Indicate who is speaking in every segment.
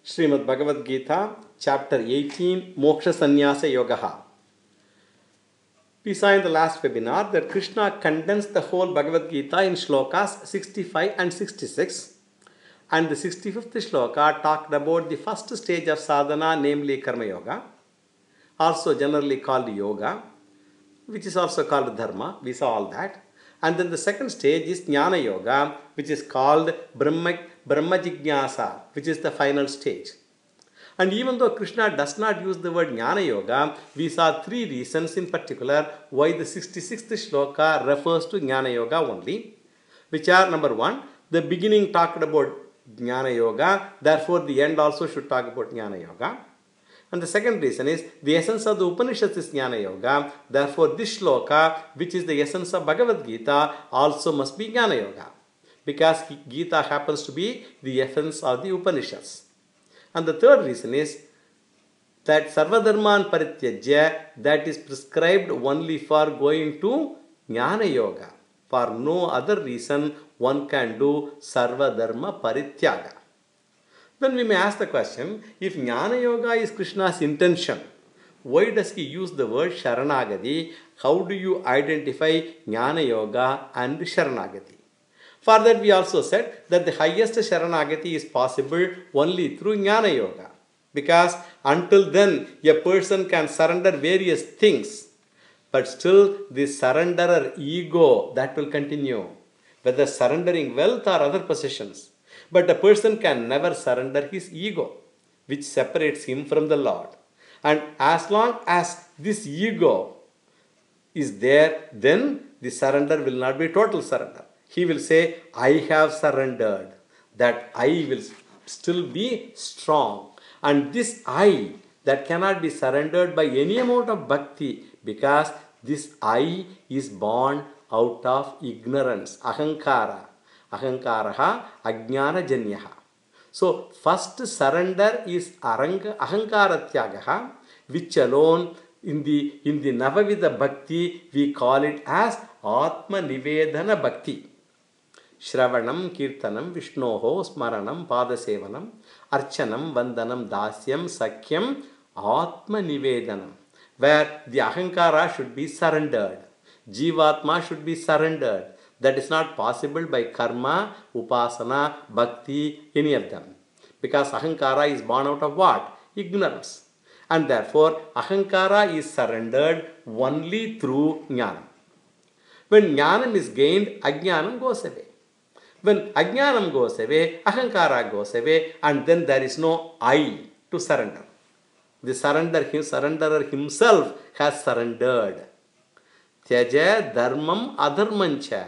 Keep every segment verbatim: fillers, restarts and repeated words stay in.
Speaker 1: Srimad Bhagavad Gita, chapter eighteen, Moksha Sannyasa Yoga. We saw in the last webinar that Krishna condensed the whole Bhagavad Gita in shlokas sixty-five and sixty-six. And the sixty-fifth shloka talked about the first stage of sadhana, namely Karma Yoga, also generally called Yoga, which is also called Dharma. We saw all that. And then the second stage is Jnana Yoga, which is called Brahma, Brahma Jignasa, which is the final stage. And even though Krishna does not use the word Jnana Yoga, we saw three reasons in particular why the sixty-sixth shloka refers to Jnana Yoga only, which are number one, the beginning talked about Jnana Yoga, therefore the end also should talk about Jnana Yoga. And the second reason is the essence of the Upanishads is Jnana Yoga, therefore this shloka, which is the essence of Bhagavad Gita, also must be Jnana Yoga, because Gita happens to be the essence of the Upanishads. And the third reason is that Sarvadharman Parityajya, that is prescribed only for going to Jnana Yoga. For no other reason one can do Sarvadharma Parityaga. Then we may ask the question, if Jnana Yoga is Krishna's intention, why does he use the word Sharanagati? How do you identify Jnana Yoga and Sharanagati? For that we also said that the highest Sharanagati is possible only through Jnana Yoga. Because until then a person can surrender various things, but still the surrenderer ego, that will continue, whether surrendering wealth or other possessions. But a person can never surrender his ego, which separates him from the Lord. And as long as this ego is there, then the surrender will not be total surrender. He will say, I have surrendered. That I will still be strong. And this I, that cannot be surrendered by any amount of bhakti, because this I is born out of ignorance, ahankara. Ahankaraha ajnana janyaha. So, first surrender is aranga, ahankara tyagaha, which alone in the, in the Navavidha Bhakti we call it as Atma Nivedana Bhakti. Shravanam, Kirtanam, Vishnoho, Smaranam, Padasevanam, Archanam, Vandanam, Dasyam, Sakyam, Atma Nivedanam, where the Ahankara should be surrendered. Jivatma should be surrendered. That is not possible by karma, upasana, bhakti, any of them. Because ahankara is born out of what? Ignorance. And therefore, ahankara is surrendered only through jnana. When jnanam is gained, ajnanam goes away. When ajnanam goes away, ahankara goes away, and then there is no I to surrender. The surrender, his surrenderer himself has surrendered. Tyaja dharmam adharmancha.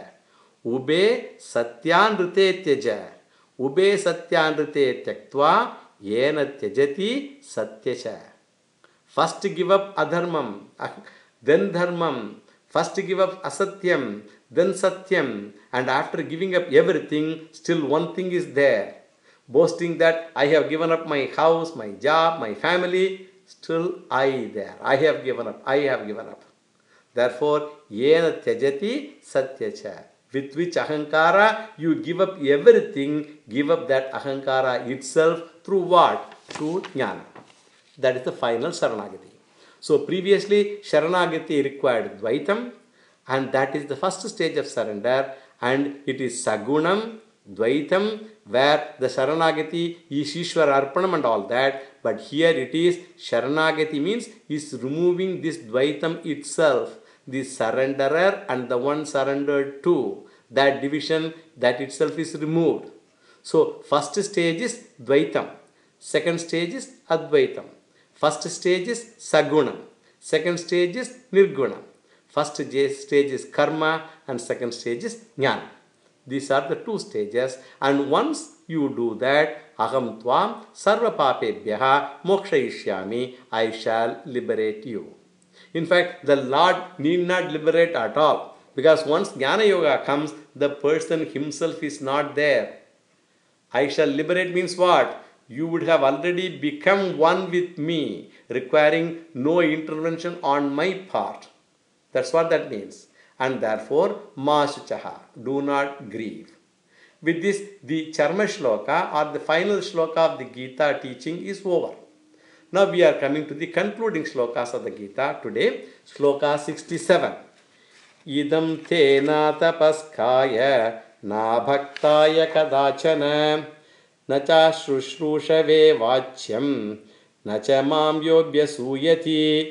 Speaker 1: Ube satyanrite tyaja. Ube satyanrite tyaktva yena tyajati satyacha. First give up adharmam, then dharmam. First give up asatyam, then satyam. And after giving up everything, still one thing is there. Boasting that I have given up my house, my job, my family, still I there. I have given up, I have given up. Therefore, yena tyajati satyacha. With which ahankara you give up everything, give up that ahankara itself through what? Through jnana. That is the final Sharanagati. So previously Sharanagati required Dvaitam, and that is the first stage of surrender, and it is Sagunam, Dvaitam, where the Sharanagati is Ishvara Arpanam and all that, but here it is Sharanagati means is removing this Dvaitam itself. The surrenderer and the one surrendered to, that division, that itself is removed. So, first stage is Dvaitam. Second stage is Advaitam. First stage is Sagunam. Second stage is Nirgunam. First stage is Karma and second stage is Jnana. These are the two stages, and once you do that, Aham Tvam Sarva Papebhyaha Mokshayishyami, I shall liberate you. In fact, the Lord need not liberate at all, because once Jnana Yoga comes, the person himself is not there. I shall liberate means what? You would have already become one with me, requiring no intervention on my part. That's what that means. And therefore, ma shuchaha, do not grieve. With this, the Charma Shloka or the final Shloka of the Gita teaching is over. Now we are coming to the concluding Shlokas of the Gita today. Shloka sixty-seven. Idam te na tapaskaya na bhaktaya kadachana na cha shrushrushave vachyam na cha mam yobhya suyati.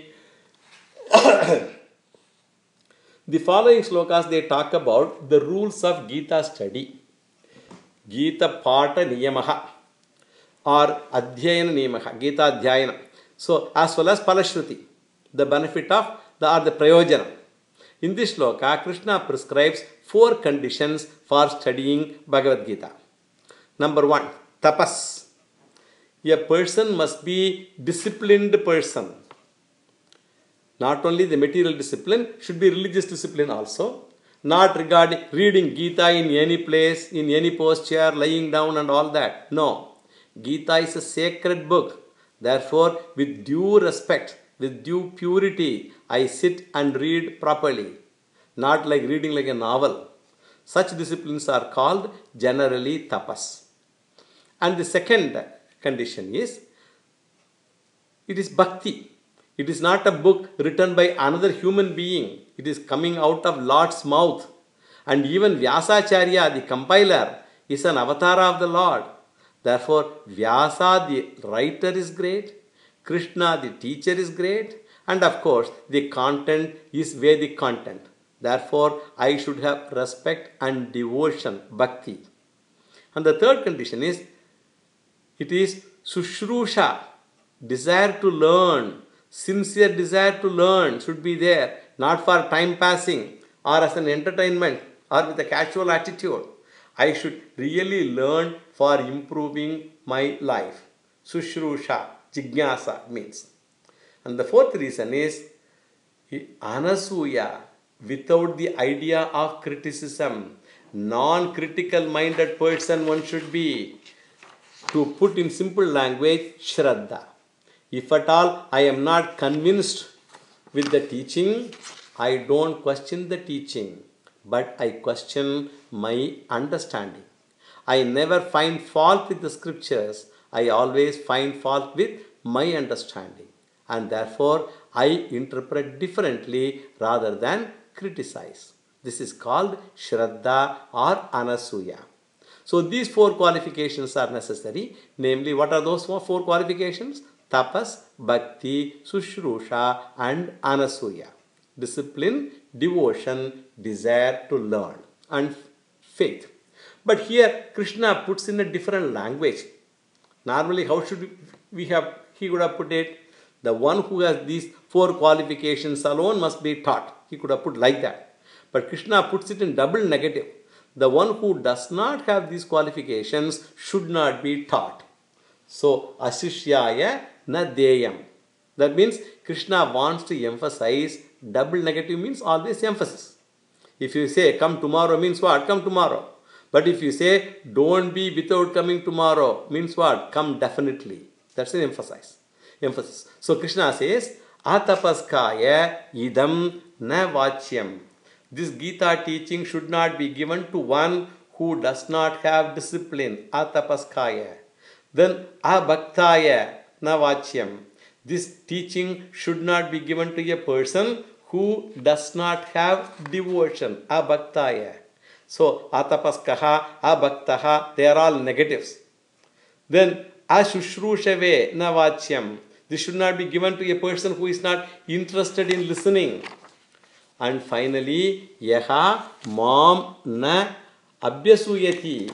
Speaker 1: The following shlokas, they talk about the rules of Gita study. Gita Pata Niyamaha or Adhyayana Niyamaha, Gita Adhyayana. So, as well as Palashruti, the benefit of the or the Prayojana. In this shloka, Krishna prescribes four conditions for studying Bhagavad Gita. Number one, tapas. A person must be disciplined person. Not only the material discipline, should be religious discipline also. Not regarding reading Gita in any place, in any posture, lying down and all that. No. Gita is a sacred book. Therefore, with due respect, with due purity, I sit and read properly. Not like reading like a novel. Such disciplines are called generally tapas. And the second condition is, it is bhakti. It is not a book written by another human being. It is coming out of Lord's mouth. And even Vyasacharya, the compiler, is an avatar of the Lord. Therefore, Vyasa, the writer, is great. Krishna, the teacher, is great. And of course, the content is Vedic content. Therefore, I should have respect and devotion, bhakti. And the third condition is, it is Sushrusha, desire to learn. Sincere desire to learn should be there, not for time passing or as an entertainment or with a casual attitude. I should really learn for improving my life. Sushrusha, Jignasa means. And the fourth reason is Anasuya, without the idea of criticism. Non-critical minded person one should be. To put in simple language, Shraddha. If at all I am not convinced with the teaching, I don't question the teaching, but I question my understanding. I never find fault with the scriptures. I always find fault with my understanding. And therefore, I interpret differently rather than criticize. This is called Shraddha or Anasuya. So these four qualifications are necessary. Namely, what are those four qualifications? Tapas, Bhakti, Sushrusha and Anasuya. Discipline, devotion, desire to learn and faith. But here Krishna puts in a different language. Normally how should we have, he would have put it, the one who has these four qualifications alone must be taught. He could have put like that. But Krishna puts it in double negative. The one who does not have these qualifications should not be taught. So, Asishyaya na deyam. That means Krishna wants to emphasize, double negative means always emphasis. If you say come tomorrow means what? Come tomorrow. But if you say don't be without coming tomorrow means what? Come definitely. That's an emphasis. Emphasis. So Krishna says, Atapaskaya idam na vachyam. This Gita teaching should not be given to one who does not have discipline. Atapaskaya. Then abhaktaya na vachyam. This teaching should not be given to a person who does not have devotion. Abhaktaya. So atapaskaha, abhaktaha, they are all negatives. Then ashushrusave na vachyam. This should not be given to a person who is not interested in listening. And finally, yaha mam na abhyasuyati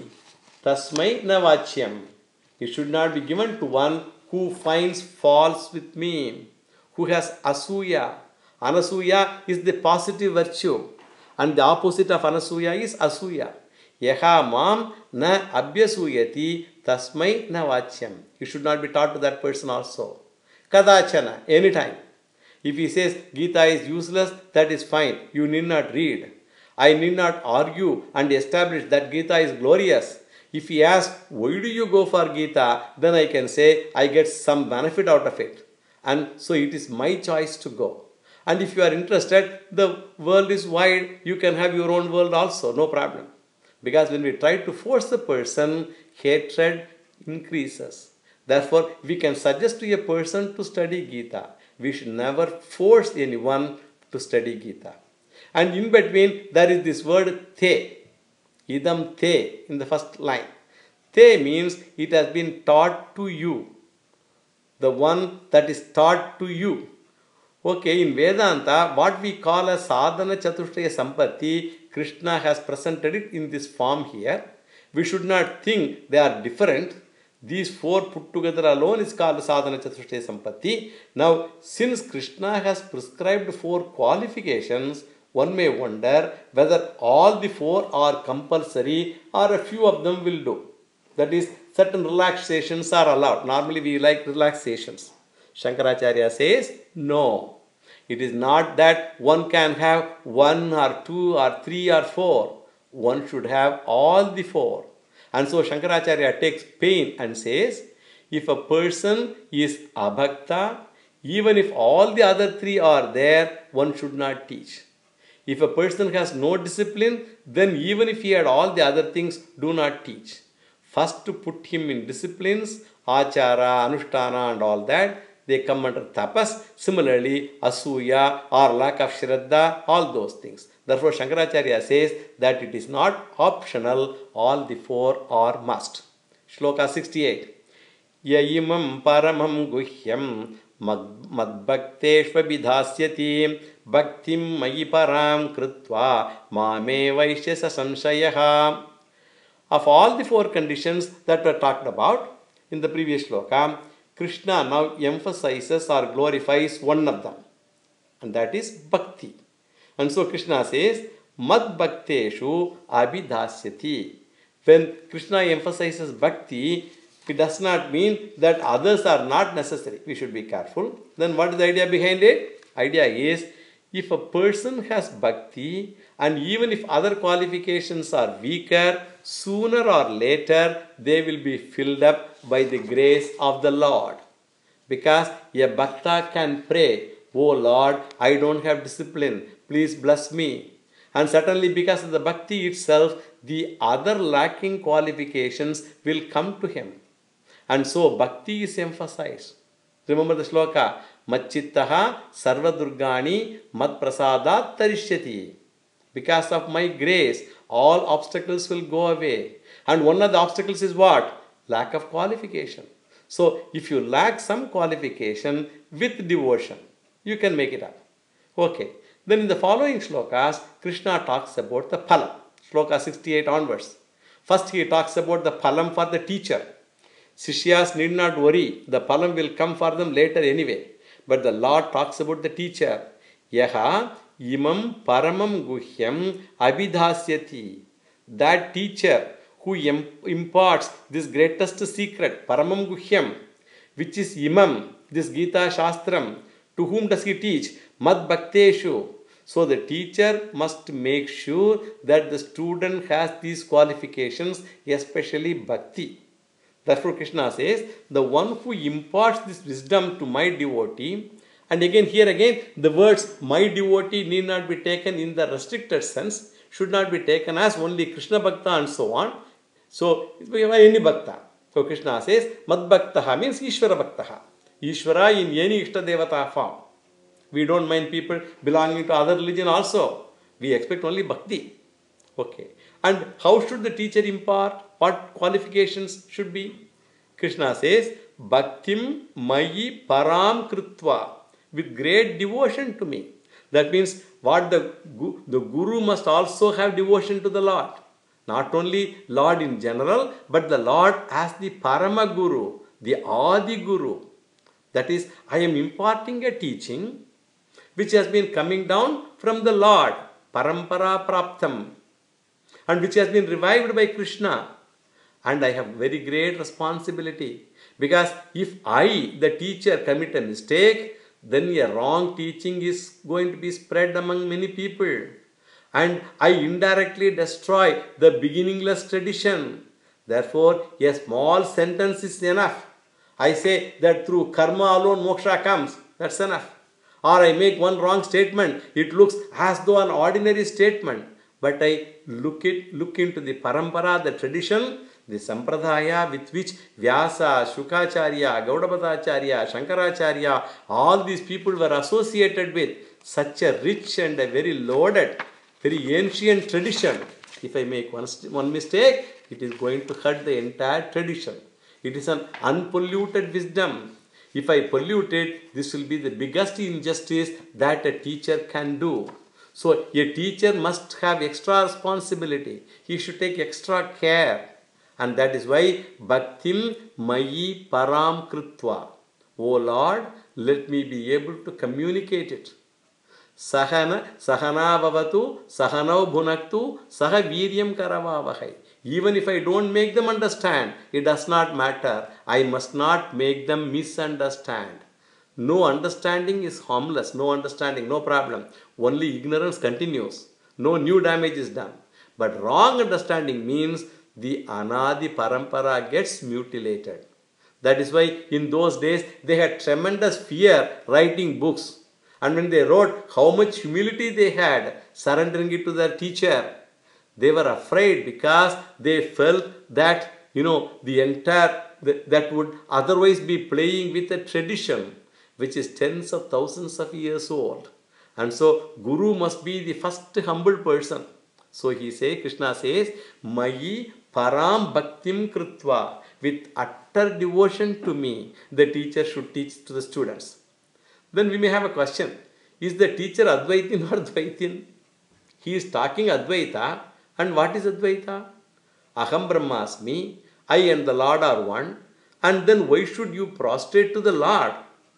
Speaker 1: tasmai na vachyam. It should not be given to one who finds faults with me, who has asuya. Anasuya is the positive virtue, and the opposite of anasuya is asuya. Yaha mam na abhyasuyati tasmai na vachyam. You should not be taught to that person also. Kadachana, anytime. If he says Gita is useless, that is fine. You need not read. I need not argue and establish that Gita is glorious. If he asks, why do you go for Gita? Then I can say, I get some benefit out of it. And so it is my choice to go. And if you are interested, the world is wide. You can have your own world also. No problem. Because when we try to force a person, hatred increases. Therefore, we can suggest to a person to study Gita. We should never force anyone to study Gita. And in between, there is this word te. Idam te in the first line. Te means it has been taught to you. The one that is taught to you. Okay, in Vedanta, what we call as sadhana chatushtaya sampatti, Krishna has presented it in this form here. We should not think they are different. These four put together alone is called sadhana chatushtaya sampatti. Now, since Krishna has prescribed four qualifications, one may wonder whether all the four are compulsory or a few of them will do. That is, certain relaxations are allowed. Normally we like relaxations. Shankaracharya says, no. It is not that one can have one or two or three or four. One should have all the four. And so Shankaracharya takes pain and says, if a person is abhakta, even if all the other three are there, one should not teach. If a person has no discipline, then even if he had all the other things, do not teach. First to put him in disciplines, achara, anushtana and all that, they come under tapas. Similarly, asuya or lack of shraddha, all those things. Therefore, Shankaracharya says that it is not optional, all the four are must. Shloka sixty-eight. Yayimam paramam guhyam madbhakteshva vidhasyati bhaktim mayi param krutva mame vaishyasa samshayaha. Of all the four conditions that were talked about in the previous shloka, Krishna now emphasizes or glorifies one of them, and that is bhakti. And so Krishna says, Mad bhakteshu abhidhasyati. When Krishna emphasizes bhakti, it does not mean that others are not necessary. We should be careful. Then what is the idea behind it? Idea is, if a person has bhakti, and even if other qualifications are weaker, sooner or later they will be filled up by the grace of the Lord. Because a bhakta can pray, oh Lord, I don't have discipline, please bless me. And certainly because of the bhakti itself, the other lacking qualifications will come to him. And so bhakti is emphasized. Remember the shloka, Machittaha sarvadurgani mad prasadat tarishyati. Because of my grace, all obstacles will go away. And one of the obstacles is what? Lack of qualification. So, if you lack some qualification with devotion, you can make it up. Okay. Then in the following shlokas, Krishna talks about the phalam. Shloka sixty-eight onwards. First he talks about the phalam for the teacher. Sishyas need not worry. The phalam will come for them later anyway. But the Lord talks about the teacher. Yaha imam paramam guhyam abhidhasyati. That teacher who imparts this greatest secret, paramam guhyam, which is imam, this Gita Shastram, to whom does he teach? Mad bhakteshu. So the teacher must make sure that the student has these qualifications, especially bhakti. Therefore Krishna says, the one who imparts this wisdom to my devotee, and again here again the words my devotee need not be taken in the restricted sense, should not be taken as only Krishna Bhakta and so on. So any Bhakta. So Krishna says, Mad Bhaktaha means Ishvara Bhaktaha. Ishvara in any Ishta Devata form. We don't mind people belonging to other religion also. We expect only Bhakti. Okay. And how should the teacher impart? What qualifications should be? Krishna says, Bhaktim Mayi Param Krutva. With great devotion to me. That means what the, the Guru must also have devotion to the Lord. Not only Lord in general, but the Lord as the Parama Guru, the Adi Guru. That is, I am imparting a teaching which has been coming down from the Lord, Parampara Praptam, and which has been revived by Krishna. And I have very great responsibility. Because if I, the teacher, commit a mistake, then a wrong teaching is going to be spread among many people. And I indirectly destroy the beginningless tradition. Therefore, a small sentence is enough. I say that through karma alone moksha comes. That's enough. Or I make one wrong statement. It looks as though an ordinary statement. but I look it look into the parampara, the tradition, the sampradaya with which Vyasa, Shukacharya, Gaudapadacharya, Shankaracharya, all these people were associated with such a rich and a very loaded, very ancient tradition. If I make one, one mistake, it is going to hurt the entire tradition. It is an unpolluted wisdom. If I pollute it, this will be the biggest injustice that a teacher can do. So a teacher must have extra responsibility. He should take extra care. And that is why Bhaktim Mayi Param Kritva. O Lord, let me be able to communicate it. Sahana Sahana Vavatu Sahanau Bhunaktu Saha Viryam Karavavahai. Even if I don't make them understand, it does not matter. I must not make them misunderstand. No understanding is harmless. No understanding, no problem. Only ignorance continues. No new damage is done. But wrong understanding means the Anadi Parampara gets mutilated. That is why in those days they had tremendous fear writing books. And when they wrote, how much humility they had, surrendering it to their teacher. They were afraid because they felt that, you know, the entire, that would otherwise be playing with a tradition which is tens of thousands of years old. And so, Guru must be the first humble person. So he says, Krishna says, Mayi Param Bhaktim Kritva. With utter devotion to me, the teacher should teach to the students. Then we may have a question. Is the teacher Advaitin or Dvaitin? He is talking Advaita. And what is Advaita? Aham Brahmasmi, I and the Lord are one. And then why should you prostrate to the Lord?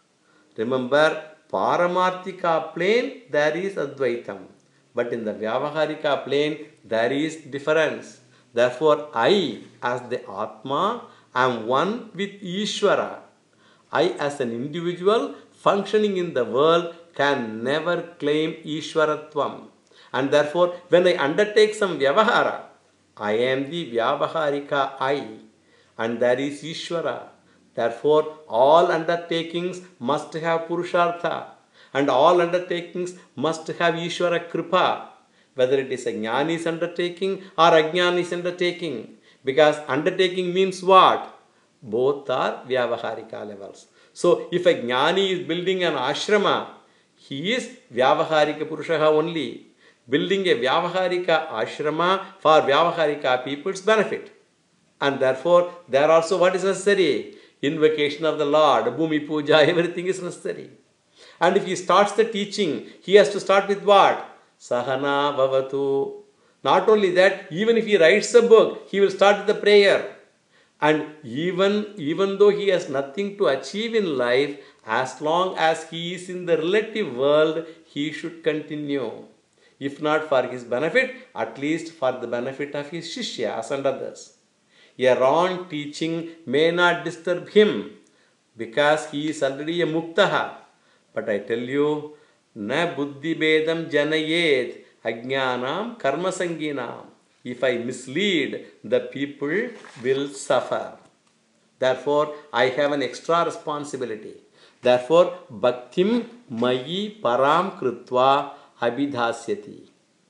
Speaker 1: Remember, Paramarthika plane, there is Advaitam. But in the Vyavaharika plane, there is difference. Therefore, I, as the Atma, am one with Ishvara. I, as an individual functioning in the world, can never claim Ishvaratvam. And therefore, when I undertake some Vyavahara, I am the Vyavaharika I, and there is Ishvara. Therefore, all undertakings must have Purushartha, and all undertakings must have Ishvara Kripa, whether it is a Jnani's undertaking or Ajnani's undertaking. Because undertaking means what? Both are Vyavaharika levels. So, if a Jnani is building an ashrama, he is Vyavaharika Purushaha only. Building a Vyavaharika ashrama for Vyavaharika people's benefit. And therefore, there also what is necessary? Invocation of the Lord, Bhumi Puja, everything is necessary. And if he starts the teaching, he has to start with what? Sahana Bhavatu. Not only that, even if he writes a book, he will start with the prayer. And even, even though he has nothing to achieve in life, as long as he is in the relative world, he should continue. If not for his benefit, at least for the benefit of his Shishyas and others. A wrong teaching may not disturb him because he is already a Muktaha. But I tell you, Na Buddhi Bedam Janayed Ajnanam Karma Sanginam. If I mislead, the people will suffer. Therefore, I have an extra responsibility. Therefore, Bhaktim Mayi Param Kritva Abhidhasyati.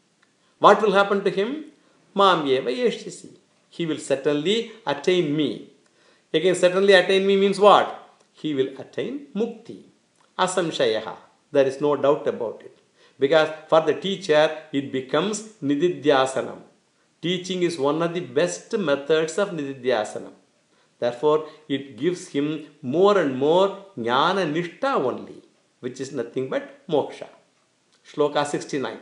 Speaker 1: What will happen to him? Mam eva yeshyasi. He will certainly attain me. Again, certainly attain me means what? He will attain mukti. Asamshayaha. There is no doubt about it. Because for the teacher, it becomes nididhyasanam. Teaching is one of the best methods of nididhyasanam. Therefore, it gives him more and more jnana nishta only, which is nothing but moksha. Shloka sixty-nine.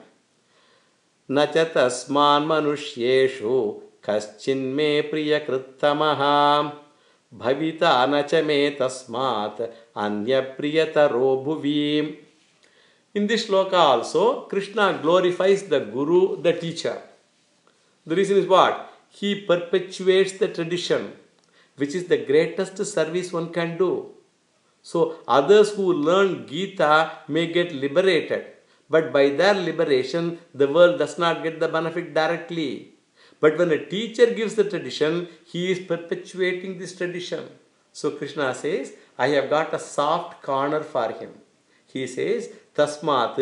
Speaker 1: Nacha tasman manushyeshu kaschin me priya krittamaha bhavita nacha me tasmat anya priyataro bhuvim. In this shloka also, Krishna glorifies the guru, the teacher. The reason is what? He perpetuates the tradition, which is the greatest service one can do. So, others who learn Gita may get liberated. But by their liberation, the world does not get the benefit directly. But when a teacher gives the tradition, he is perpetuating this tradition. So Krishna says, I have got a soft corner for him. He says, Tasmat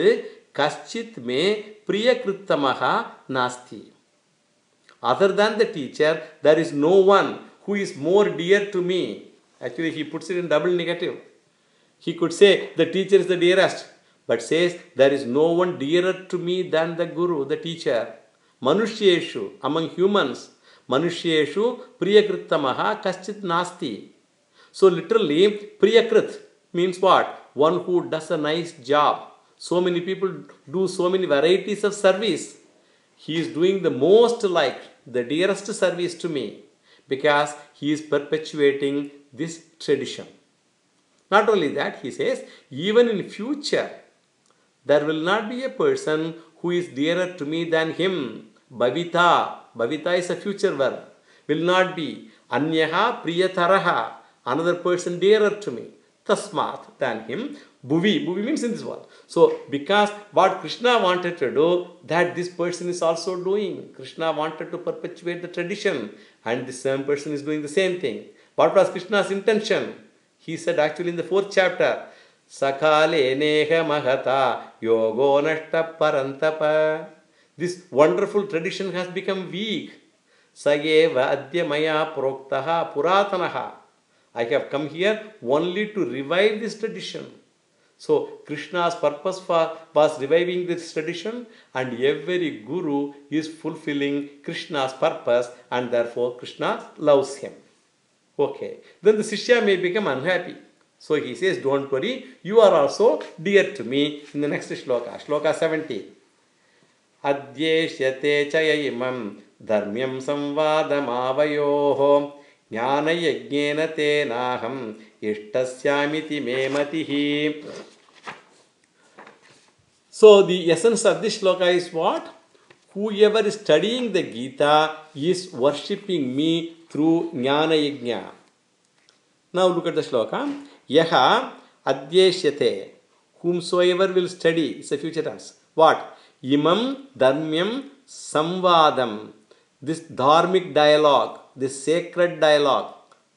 Speaker 1: Kaschit me priyakrittamaha nasti. Other than the teacher, there is no one who is more dear to me. Actually, he puts it in double negative. He could say the teacher is the dearest, but says there is no one dearer to me than the guru, the teacher. Manushyeshu, among humans, Manushyeshu priyakrittamaha kaschit nasti. So literally, priyakrit means what? One who does a nice job. So many people do so many varieties of service. He is doing the most like the dearest service to me because he is perpetuating this tradition. Not only that, he says, even in future, there will not be a person who is dearer to me than him. Bhavita. Bhavita is a future verb. Will not be. Anyaha priyataraha. Another person dearer to me. Tasmat, than him. Bhuvi. Bhuvi means in this world. So, because what Krishna wanted to do, that this person is also doing. Krishna wanted to perpetuate the tradition. And this same person is doing the same thing. What was Krishna's intention? He said actually in the fourth chapter, Sakale neha mahata yogo nashta parantapa. This wonderful tradition has become weak. Sageva adya maya proktaha puratanaha. I have come here only to revive this tradition. So Krishna's purpose for, was reviving this tradition, and every guru is fulfilling Krishna's purpose, and therefore Krishna loves him. Okay. Then the Sishya may become unhappy. So he says, don't worry, you are also dear to me in the next shloka. Shloka seventy. Adyeshyate chaya imam dharmyam samvadam avayoho jnana yajnena te naham ishtasyamiti me matihi. So the essence of this shloka is what? Whoever is studying the Gita is worshipping me through Jnana Yajna. Now look at the shloka. Yaha adyeshyate. Whomsoever will study. It's a future tense. What? Imam dharmyam samvadam. This dharmic dialogue, this sacred dialogue.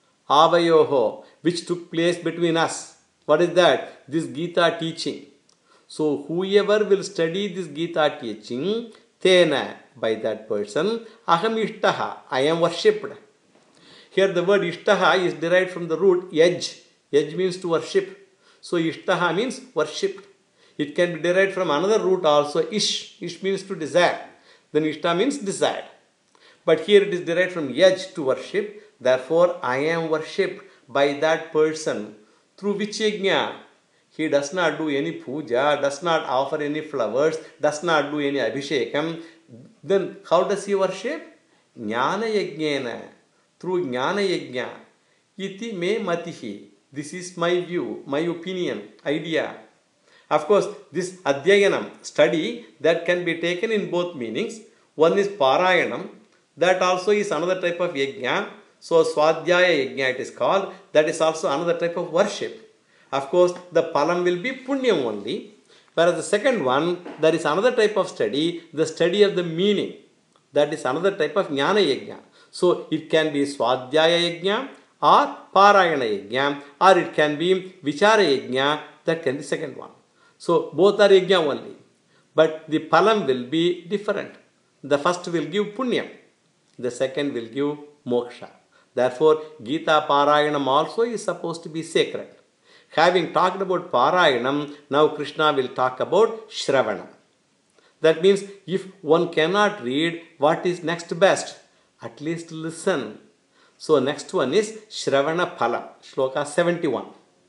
Speaker 1: Avayoho, which took place between us. What is that? This Gita teaching. So whoever will study this Gita teaching, tena, by that person, aham ishtaha, I am worshipped. Here the word ishtaha is derived from the root yaj. Yaj means to worship. So ishtaha means worshipped. It can be derived from another root also, ish. Ish means to desire. Then ishta means desired. But here it is derived from yaj, to worship. Therefore I am worshipped by that person. Through which yajna? He does not do any puja, does not offer any flowers, does not do any abhishekam. Then how does he worship? Jnana yajnena. Through jnana yajna. Iti me matihi. This is my view, my opinion, idea. Of course, this adhyayanam, study, that can be taken in both meanings. One is parayanam. That also is another type of yajna. So swadhyaya yajna it is called. That is also another type of worship. Of course, the palam will be punyam only. Whereas the second one, there is another type of study, the study of the meaning. That is another type of jnana yajna. So it can be swadhyaya yajna or parayana yajna, or it can be vichara yajna. That can be second one. So both are yajna only. But the palam will be different. The first will give punyam. The second will give moksha. Therefore, Gita Parayanam also is supposed to be sacred. Having talked about Parayanam, now Krishna will talk about Shravanam. That means if one cannot read, what is next best? At least listen. So next one is Shravana Phala, Shloka seventy-one.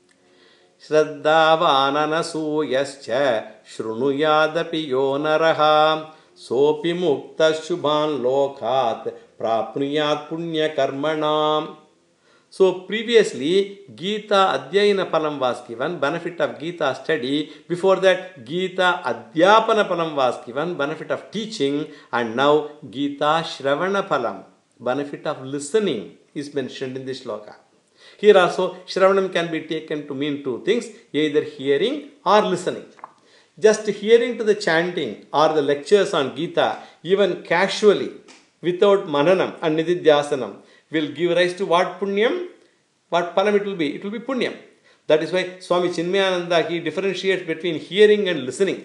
Speaker 1: Shraddhavananasuyascha shrunuyadapi yonaraha sopi mukta shubhan lokat prapnuyat punya karmanam. So previously Gita Adhyayana Phalam was given, benefit of Gita study. Before that Gita Adhyapana Phalam was given, benefit of teaching. And now Gita Shravana Phalam, benefit of listening, is mentioned in this shloka. Here also Shravanam can be taken to mean two things, either hearing or listening. Just hearing to the chanting or the lectures on Gita, even casually, without mananam and nididhyasanam, will give rise to what punyam? What phalam it will be? It will be punyam. That is why Swami Chinmayananda, he differentiates between hearing and listening.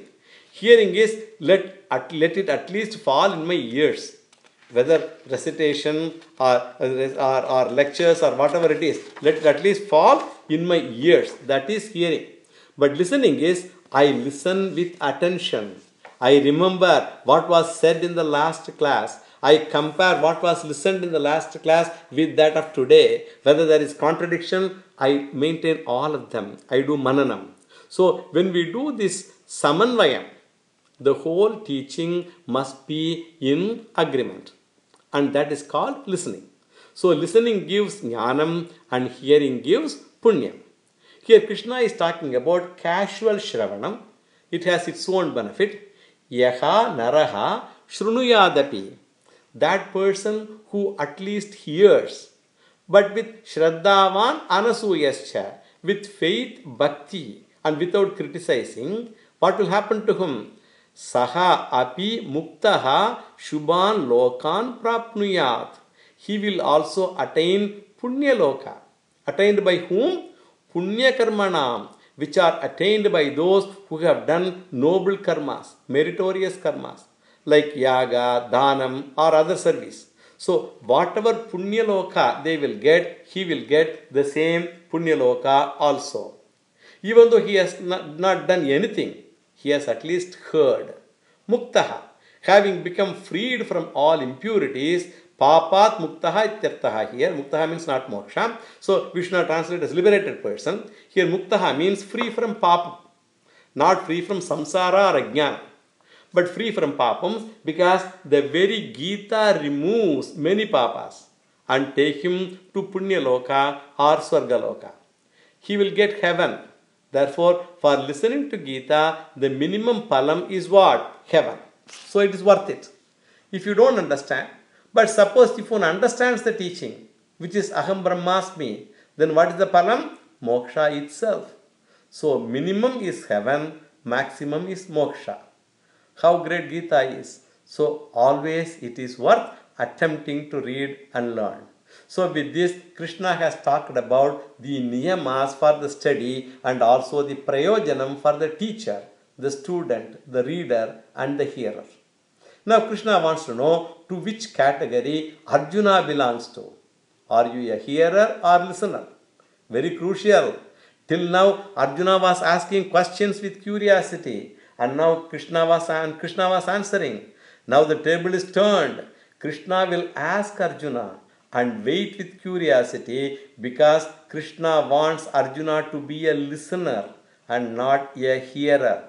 Speaker 1: Hearing is let, at, let it at least fall in my ears. Whether recitation or, or, or lectures or whatever it is, let it at least fall in my ears. That is hearing. But listening is I listen with attention. I remember what was said in the last class. I compare what was listened in the last class with that of today. Whether there is contradiction, I maintain all of them. I do mananam. So when we do this samanvayam, the whole teaching must be in agreement. And that is called listening. So listening gives jnanam and hearing gives punyam. Here Krishna is talking about casual shravanam. It has its own benefit. Yaha naraha shrunuyadapi. That person who at least hears, but with shraddhavan anasuyascha, with faith, bhakti, and without criticizing, what will happen to him? Saha api muktaha shubhan lokan prapnuyat. He will also attain punya loka. Attained by whom? Punya karmanam, which are attained by those who have done noble karmas, meritorious karmas, like yaga, dhanam, or other service. So, whatever punya loka they will get, he will get the same punya loka also. Even though he has not, not done anything, he has at least heard. Muktaha, having become freed from all impurities, papat muktaha ityartaha. Here, muktaha means not moksha. So, we should not translate as liberated person. Here, muktaha means free from papa, not free from samsara or ajnana, but free from papams, because the very Gita removes many papas and take him to punya loka or swarga loka. He will get heaven. Therefore, for listening to Gita, the minimum palam is what? Heaven. So it is worth it. If you don't understand, but suppose if one understands the teaching, which is Aham Brahmasmi, then what is the palam? Moksha itself. So minimum is heaven, maximum is moksha. How great Gita is. So always it is worth attempting to read and learn. So with this, Krishna has talked about the niyamas for the study and also the prayojanam for the teacher, the student, the reader and the hearer. Now Krishna wants to know to which category Arjuna belongs to. Are you a hearer or listener? Very crucial. Till now Arjuna was asking questions with curiosity, and now Krishna was, and Krishna was answering. Now the table is turned. Krishna will ask Arjuna and wait with curiosity, because Krishna wants Arjuna to be a listener and not a hearer.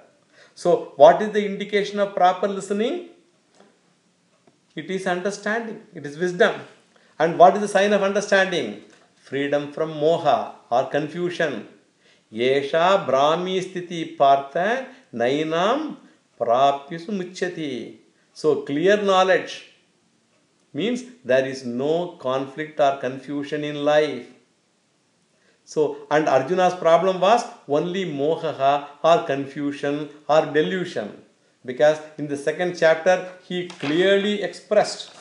Speaker 1: So what is the indication of proper listening? It is understanding. It is wisdom. And what is the sign of understanding? Freedom from moha or confusion. Yesha brahmi sthiti partha nainam prapyasu muchyati. So clear knowledge means there is no conflict or confusion in life. So, and Arjuna's problem was only moha or confusion or delusion. Because in the second chapter, he clearly expressed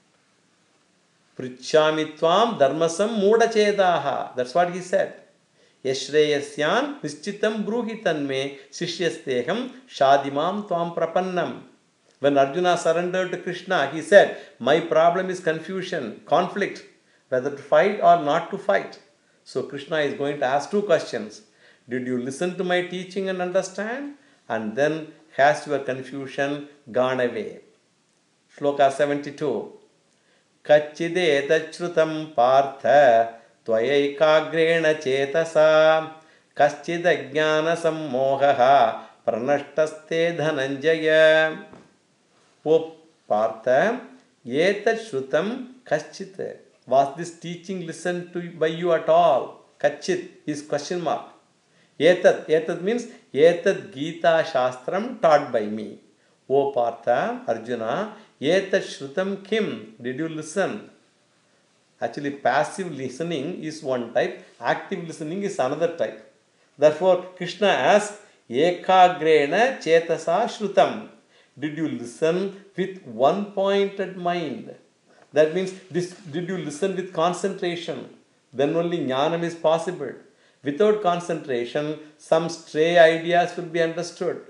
Speaker 1: Prichami tvam dharmasam mudachedaha. That's what he said. Yashreyasyan nischitam bruhitan me sishyasteham shadimam tvam prapannam. When Arjuna surrendered to Krishna, he said, my problem is confusion, conflict, whether to fight or not to fight. So Krishna is going to ask two questions. Did you listen to my teaching and understand? And then has your confusion gone away? Shloka seventy-two. Kachide tachrutam partha tvayaicagrena chetasa kaschid ajnana sammohaha pranashtaste dhananjaya. O Partha, etat shrutam kaschit. Was this teaching listened to by you at all? Kachit is question mark. Etat, etat means etat Gita Shastram taught by me. O Partha, Arjuna, etat shrutam kim? Did you listen? Actually, passive listening is one type, active listening is another type. Therefore, Krishna asks, ekagrena chetasa shrutam. Did you listen with one pointed mind? That means, this, did you listen with concentration? Then only jnanam is possible. Without concentration, some stray ideas will be understood.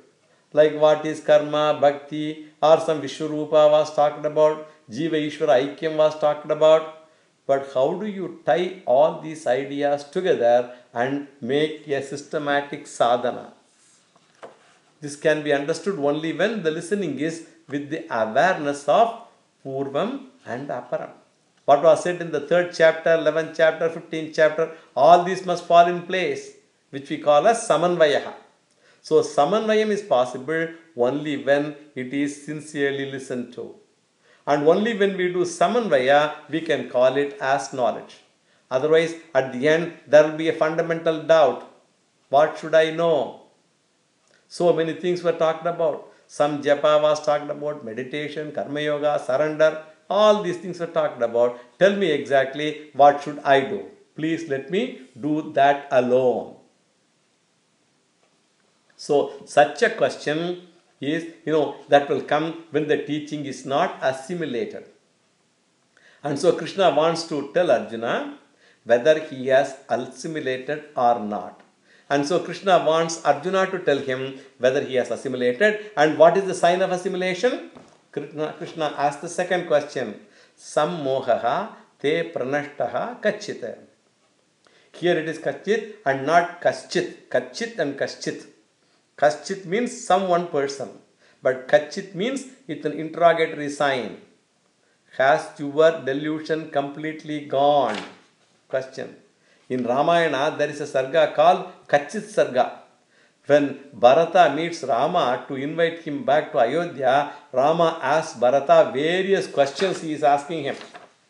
Speaker 1: like what is karma, bhakti, or some Vishwarupa was talked about, Jiva Ishvara Aikyam was talked about. But how do you tie all these ideas together and make a systematic sadhana? This can be understood only when the listening is with the awareness of Purvam and Aparam. What was said in the third chapter, eleventh chapter, fifteenth chapter, all these must fall in place, which we call as Samanvayaha. So Samanvayam is possible only when it is sincerely listened to. And only when we do Samanvaya, we can call it as knowledge. Otherwise, at the end, there will be a fundamental doubt. What should I know? So many things were talked about. Some japa was talked about, meditation, karma yoga, surrender. All these things were talked about. Tell me exactly what should I do. Please let me do that alone. So such a question is, you know, that will come when the teaching is not assimilated. And so Krishna wants to tell Arjuna whether he has assimilated or not. And so Krishna wants Arjuna to tell him whether he has assimilated. And what is the sign of assimilation? Krishna, Krishna asks the second question. Sammohaha te pranashtaha kachit. Here it is kachit and not kaschit. Kachit and kaschit. Kaschit means some one person. But kachit means it's an interrogatory sign. Has your delusion completely gone? Question. In Ramayana, there is a sarga called Kachit Sarga. When Bharata meets Rama to invite him back to Ayodhya, Rama asks Bharata various questions he is asking him.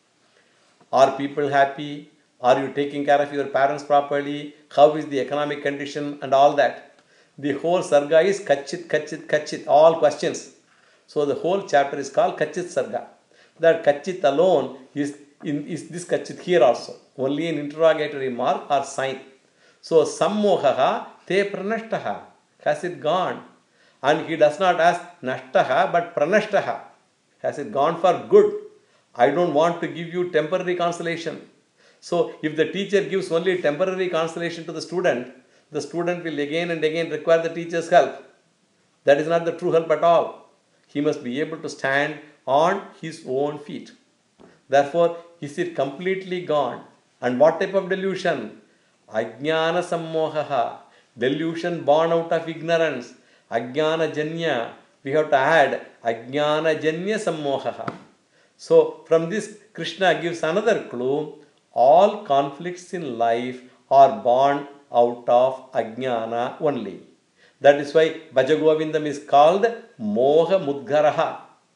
Speaker 1: Are people happy? Are you taking care of your parents properly? How is the economic condition? And all that. The whole sarga is Kachit, Kachit, Kachit, all questions. So the whole chapter is called Kachit Sarga. That Kachit alone is, in, is this Kachit here also. Only an interrogatory mark or sign. So sammohaha te pranashtaha. Has it gone? And he does not ask nashtaha but pranashtaha. Has it gone for good? I don't want to give you temporary consolation. So if the teacher gives only temporary consolation to the student, the student will again and again require the teacher's help. That is not the true help at all. He must be able to stand on his own feet. Therefore, is it completely gone? And what type of delusion? Ajnana sammohaha. Delusion born out of ignorance. Ajnana janya. We have to add Ajnana janya sammohaha. So, from this, Krishna gives another clue. All conflicts in life are born out of Ajnana only. That is why Bhajagovindam is called Moha Mudgaraha.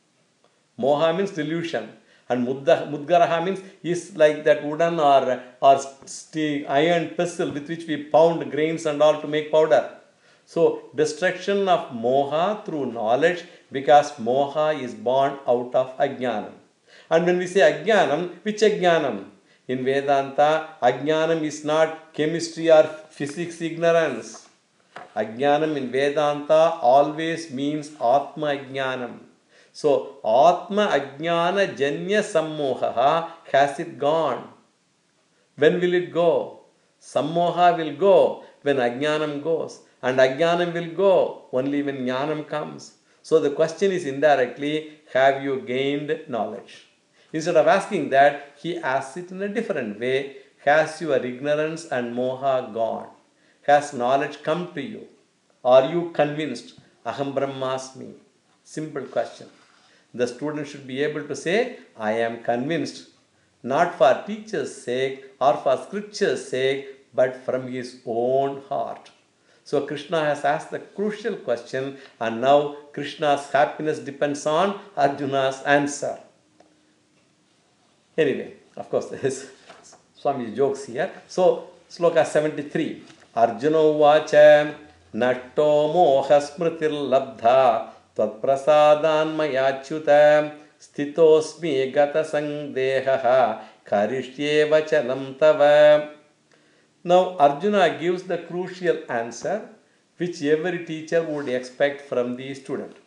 Speaker 1: Moha means delusion. And Mudgaraha means is like that wooden or, or steel, iron pestle with which we pound grains and all to make powder. So, destruction of Moha through knowledge, because Moha is born out of Ajnanam. And when we say Ajnanam, which Ajnanam? In Vedanta, Ajnanam is not chemistry or physics ignorance. Ajnanam in Vedanta always means Atma Ajnanam. So, Atma Ajnana Janya Sammohaha, has it gone? When will it go? Sammoha will go when Ajnanam goes. And Ajnanam will go only when Jnanam comes. So, the question is indirectly, have you gained knowledge? Instead of asking that, he asks it in a different way. Has your ignorance and moha gone? Has knowledge come to you? Are you convinced? Aham Brahmasmi. Simple question. The student should be able to say, I am convinced. Not for teacher's sake or for scripture's sake, but from his own heart. So Krishna has asked the crucial question, and now Krishna's happiness depends on Arjuna's answer. Anyway, of course, there is Swami jokes here. So, Sloka seventy-three. Arjuna uvacha natto moha smritir labdha tvat prasadan mayachyuta stitosmi gata sangdehaha karishye vachanam tava. Now, Arjuna gives the crucial answer which every teacher would expect from the student.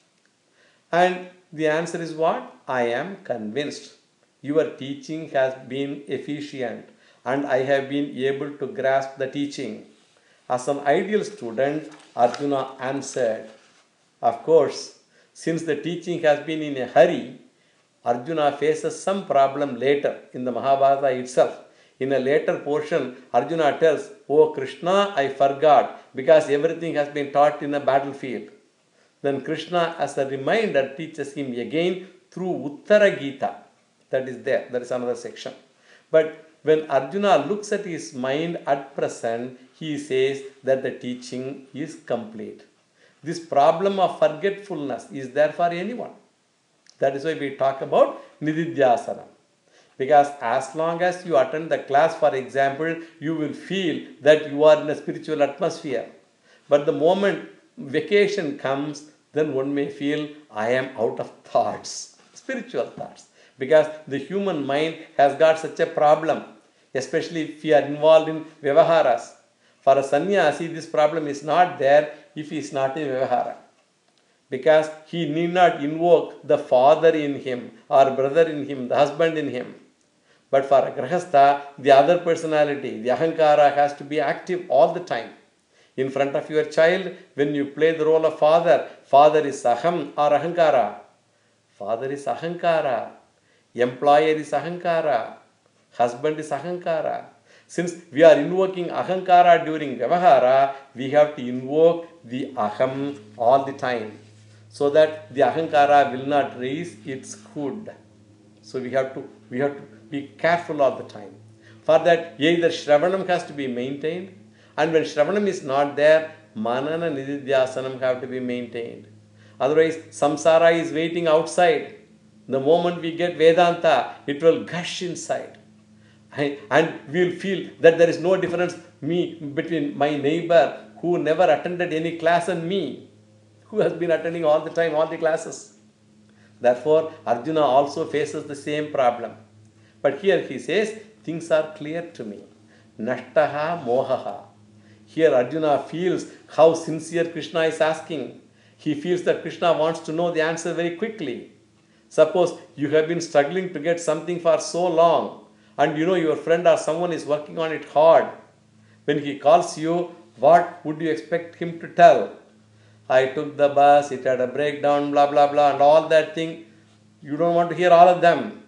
Speaker 1: And the answer is what? I am convinced. Your teaching has been efficient and I have been able to grasp the teaching. As an ideal student, Arjuna answered, Of course, since the teaching has been in a hurry, Arjuna faces some problem later in the Mahabharata itself. In a later portion, Arjuna tells, "Oh Krishna, I forgot because everything has been taught in a battlefield." Then Krishna, as a reminder, teaches him again through Uttara Gita. That is there. That is another section. But when Arjuna looks at his mind at present, he says that the teaching is complete. This problem of forgetfulness is there for anyone. That is why we talk about Nididhyasana. Because as long as you attend the class, for example, you will feel that you are in a spiritual atmosphere. But the moment vacation comes, then one may feel, I am out of thoughts, spiritual thoughts. Because the human mind has got such a problem, especially if we are involved in Vyavaharas. For a sannyasi, this problem is not there if he is not in Vyavahara. Because he need not invoke the father in him, or brother in him, the husband in him. But for a grahastha, the other personality, the ahankara, has to be active all the time. In front of your child, when you play the role of father, father is aham or ahankara. Father is ahankara. Employer is ahankara. Husband is ahankara. Since we are invoking ahankara during vyavahara, we have to invoke the aham all the time, so that the ahankara will not raise its hood. So we have to we have to be careful all the time. For that, either Shravanam has to be maintained, and when Shravanam is not there, Manana Nididhyasanam have to be maintained. Otherwise, samsara is waiting outside. The moment we get Vedanta, it will gush inside. And we will feel that there is no difference me between my neighbor who never attended any class and me, who has been attending all the time, all the classes. Therefore, Arjuna also faces the same problem. But here he says, things are clear to me. Nashtaha mohaha. Here Arjuna feels how sincere Krishna is asking. He feels that Krishna wants to know the answer very quickly. Suppose you have been struggling to get something for so long, and you know your friend or someone is working on it hard. When he calls you, what would you expect him to tell? I took the bus, it had a breakdown, blah, blah, blah, and all that thing. You don't want to hear all of them.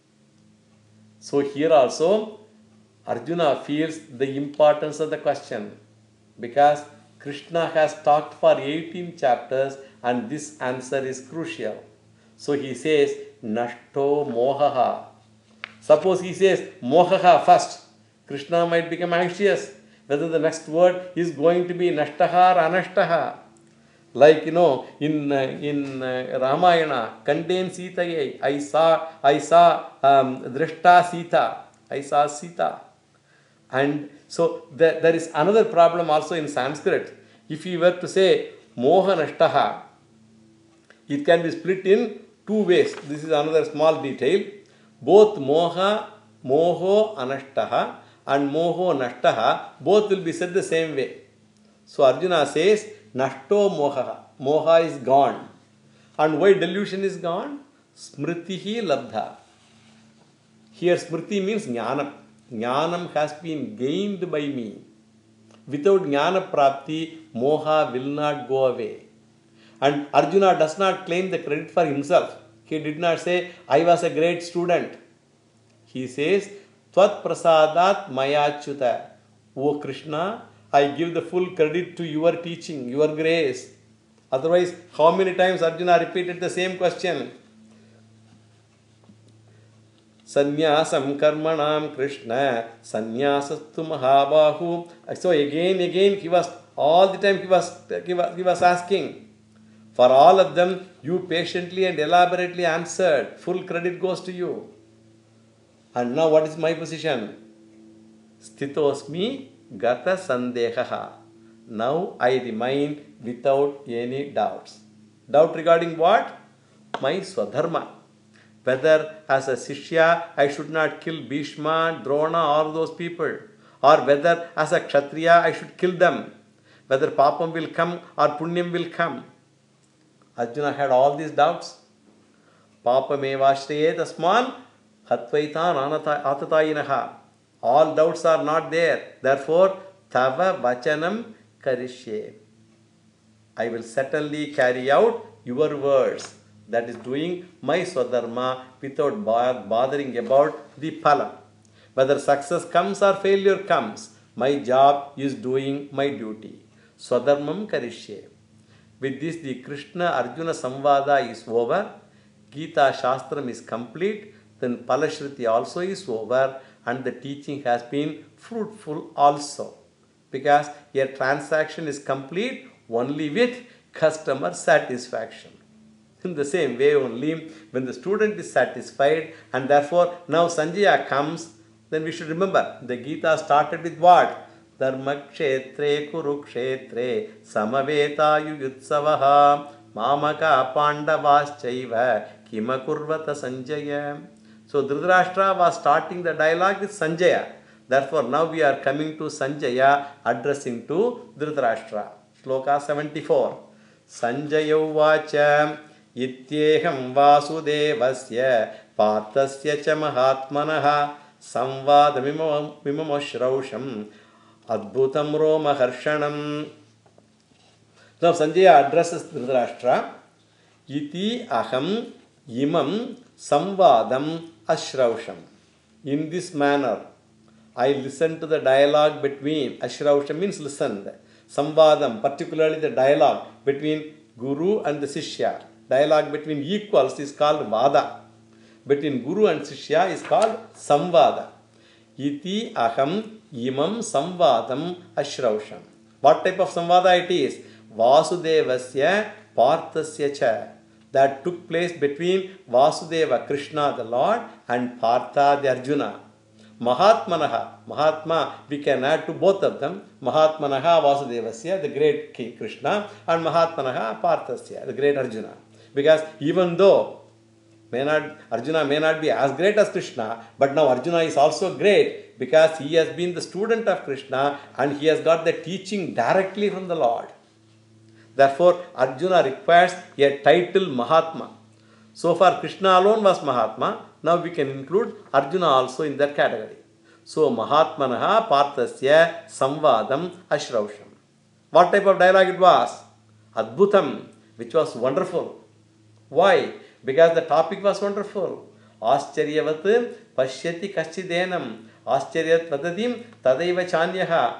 Speaker 1: So here also, Arjuna feels the importance of the question, because Krishna has talked for eighteen chapters and this answer is crucial. So he says, Nashto mohaha. Suppose he says mohaha first, Krishna might become anxious whether the next word is going to be nashtaha or anashtaha. Like, you know, in uh, in uh, Ramayana, contain Sita, I saw, I saw um, Drishta Sita, I saw Sita. And so there, there is another problem also in Sanskrit. If you were to say moha nashtaha, it can be split in two ways. This is another small detail. Both moha, moho anashtaha and moho nashtaha, both will be said the same way. So Arjuna says, Nashto moha. Moha is gone. And why delusion is gone? Smritihi labdha. Here smriti means jnanam. Jnanam has been gained by me. Without jnana prapti, moha will not go away. And Arjuna does not claim the credit for himself. He did not say, I was a great student. He says, Tvat prasadat mayachyuta. O Krishna, I give the full credit to your teaching, your grace. Otherwise, how many times Arjuna repeated the same question? Sannyasam karmanam Krishna, sannyasastu mahabahu. So again, again, he was, all the time he was, he was, he was asking. For all of them, you patiently and elaborately answered. Full credit goes to you. And now what is my position? Sthitosmi gata sandehaha. Now I remain without any doubts. Doubt regarding what? My swadharma. Whether as a Shishya I should not kill Bhishma, Drona, all those people. Or whether as a Kshatriya I should kill them. Whether Papam will come or Punyam will come. Arjuna had all these doubts. Papamevashraye tasman hatvaitan atatayinaha. All doubts are not there. Therefore, tava vachanam karishye. I will certainly carry out your words. That is doing my Swadharma without bothering about the phala. Whether success comes or failure comes, my job is doing my duty. Swadharmam karishye. With this, the Krishna-Arjuna Samvada is over. Gita Shastram is complete. Then Palashruti also is over. And the teaching has been fruitful also. Because a transaction is complete only with customer satisfaction. In the same way only, when the student is satisfied and therefore now Sanjaya comes, then we should remember the Gita started with what? Dharma kshetre kurukshetre samavetayu yutsavaha mamaka pandavaschaiva kimakurvata Sanjaya. So Dhritarashtra was starting the dialogue with Sanjaya. Therefore now we are coming to Sanjaya addressing to Dhritarashtra. Shloka seventy-four. Sanjaya uvacha ityeham vasudevasya partasya cha mahatmanaha samvadamimam mimamoshrausham adbhutam romaharshanam. Now Sanjaya addresses Dhritarashtra. Iti aham imam samvadam ashrausham. In this manner, I listened to the dialogue between, ashrausham means listened, samvadam, particularly the dialogue between Guru and the Sishya. Dialogue between equals is called vada. Between Guru and Sishya is called samvada. Iti aham imam samvadam ashrausham. What type of samvada it is? Vasudevasya parthasya cha. That took place between Vasudeva, Krishna the Lord, and Partha the Arjuna. Mahatmanaha, Mahatma, we can add to both of them. Mahatmanaha Vasudevasya, the great King Krishna, and Mahatmanaha Parthasya, the great Arjuna. Because even though may not, Arjuna may not be as great as Krishna, but now Arjuna is also great because he has been the student of Krishna and he has got the teaching directly from the Lord. Therefore, Arjuna requires a title Mahatma. So far, Krishna alone was Mahatma. Now we can include Arjuna also in that category. So, Mahatmanaha Parthasya Samvadam Ashrausham. What type of dialogue it was? Adbhutam, which was wonderful. Why? Because the topic was wonderful. Ascharyavat Pashyati Kaschidenam Ascharyavat Vadadim Tadaiva Chanyaha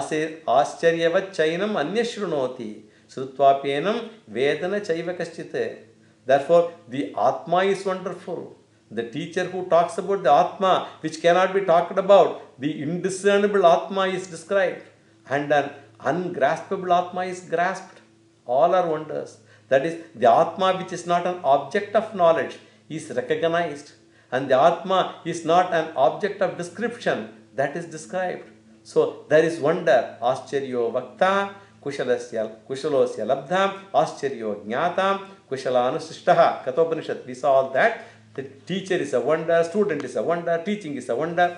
Speaker 1: Ascharyavat Chainam Anyashrunoti Srutvapenam Vedana Chaiva Kaschite. Therefore, the Atma is wonderful. The teacher who talks about the Atma, which cannot be talked about, the indiscernible Atma is described, and an ungraspable Atma is grasped. All are wonders. That is, the Atma, which is not an object of knowledge, is recognized, and the Atma is not an object of description, that is described. So, there is wonder. Ascharyo Vakta, Kushalasya, Kushalosya Labdha, Ascharyo Jnatam, Kushalanusishtaha. Kathopanishad, we saw all that. The teacher is a wonder, student is a wonder, teaching is a wonder.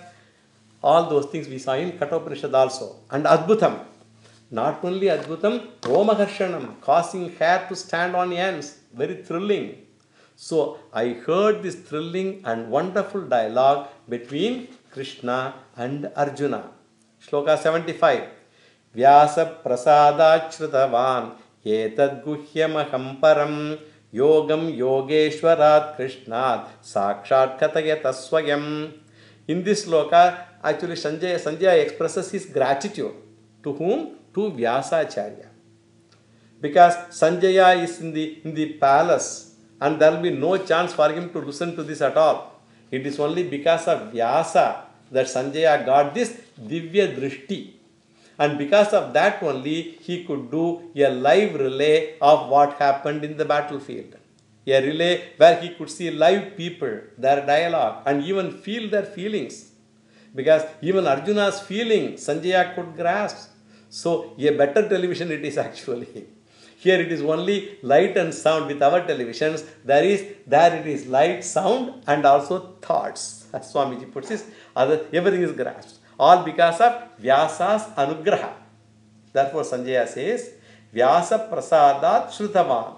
Speaker 1: All those things we saw in Kathopanishad also. And Adbhutam. Not only Adbhutam, Romaharshanam, causing hair to stand on ends. Very thrilling. So, I heard this thrilling and wonderful dialogue between Krishna and Arjuna. Shloka seventy-five. Vyasa prasadachritavan etad guhyamaham param Yogam Yogeshwarat Krishnat Sakshat Katayata Swayam. In this sloka, actually Sanjaya, Sanjaya expresses his gratitude. To whom? To Vyasacharya. Because Sanjaya is in the, in the palace and there will be no chance for him to listen to this at all. It is only because of Vyasa that Sanjaya got this Divya Drishti. And because of that only, he could do a live relay of what happened in the battlefield. A relay where he could see live people, their dialogue, and even feel their feelings. Because even Arjuna's feeling, Sanjaya could grasp. So, a better television it is actually. Here it is only light and sound. With our televisions, there is, there it is light, sound, and also thoughts. As Swamiji puts it, other, everything is grasped. All because of Vyasa's anugraha. Therefore, Sanjaya says, Vyasa prasadat shrutavan.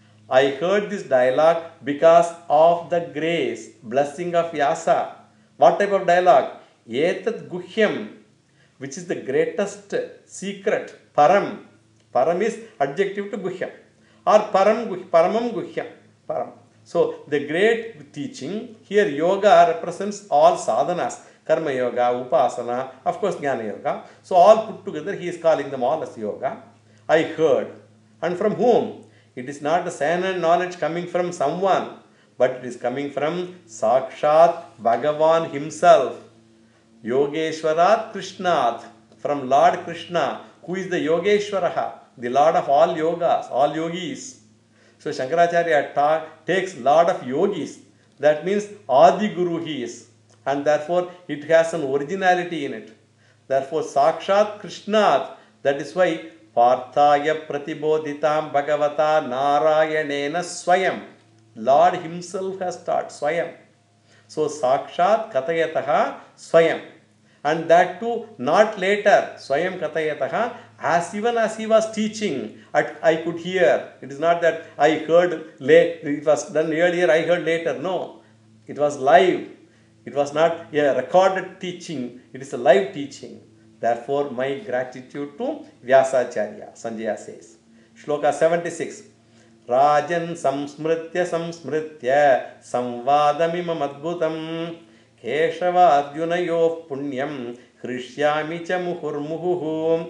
Speaker 1: I heard this dialogue because of the grace, blessing of Vyasa. What type of dialogue? Etat guhyam, which is the greatest secret, param, Param is adjective to Guhyam. Or Param, Paramam Guhyam. Param. So, the great teaching, here yoga represents all sadhanas. Karma yoga, upasana, of course jnana yoga. So, all put together, he is calling them all as yoga. I heard. And from whom? It is not the sign and knowledge coming from someone, but it is coming from Sakshat Bhagavan himself. Yogeshwarat Krishnat, from Lord Krishna, who is the Yogeshwaraha, the Lord of all yogas, all yogis. So Shankaracharya ta- takes Lord of yogis. That means Adi Guru he is. And therefore it has an originality in it. Therefore Sakshat Krishnat, that is why Parthaya Pratibodhitam Bhagavata Narayanena Swayam. Lord himself has taught Swayam. So Sakshat Katayataha Swayam. And that too not later. Swayam Katayataha, as even as he was teaching, I could hear. It is not that I heard late, it was done earlier, I heard later. No. It was live. It was not a recorded teaching. It is a live teaching. Therefore, my gratitude to Vyasacharya, Sanjaya says. Shloka seventy-six. Rajan samsmritya samsmritya samvadamimam adbhutam Keshava Arjunayoh punyam hrishyami cha muhurmuhu.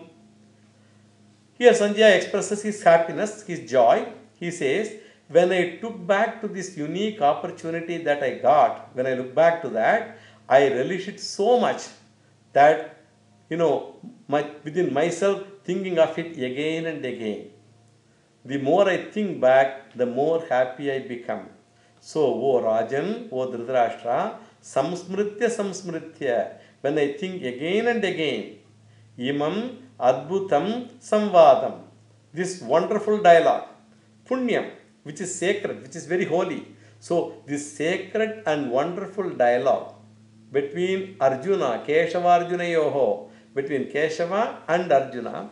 Speaker 1: Here Sanjaya expresses his happiness, his joy. He says, when I took back to this unique opportunity that I got, when I look back to that, I relish it so much that, you know, my, within myself thinking of it again and again. The more I think back, the more happy I become. So, O Rajan, O Dhritarashtra, samsmritya samsmritya, when I think again and again, imam adbhutam samvadam, this wonderful dialogue, punyam, which is sacred, which is very holy. So, this sacred and wonderful dialogue between Arjuna, Keshava Arjuna Yoho, between Keshava and Arjuna,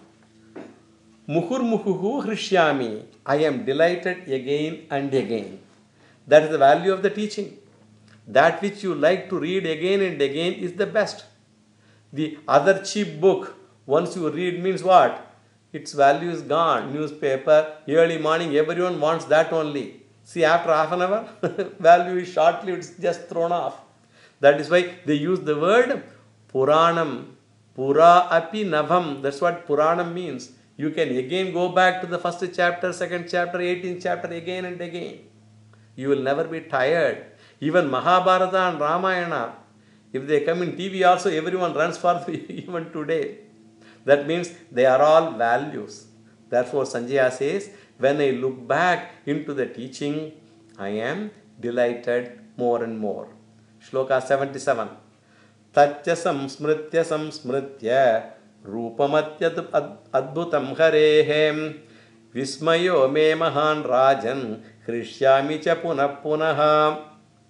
Speaker 1: Muhurmuhu Hrishyami, I am delighted again and again. That is the value of the teaching. That which you like to read again and again is the best. The other cheap book, once you read, means what? Its value is gone. Newspaper, early morning, everyone wants that only. See, after half an hour, value is short-lived, it's just thrown off. That is why they use the word Puranam. Pura api navam. That's what Puranam means. You can again go back to the first chapter, second chapter, eighteenth chapter again and again. You will never be tired. Even Mahabharata and Ramayana, if they come in T V also, everyone runs for them even today. That means they are all values. Therefore, Sanjaya says, when I look back into the teaching, I am delighted more and more. Shloka seventy-seven. Tatya samsmritya samsmritya Rupamatyad adbhutam harehem Vismayo me mahan rajan Hrishyami cha punah punaha.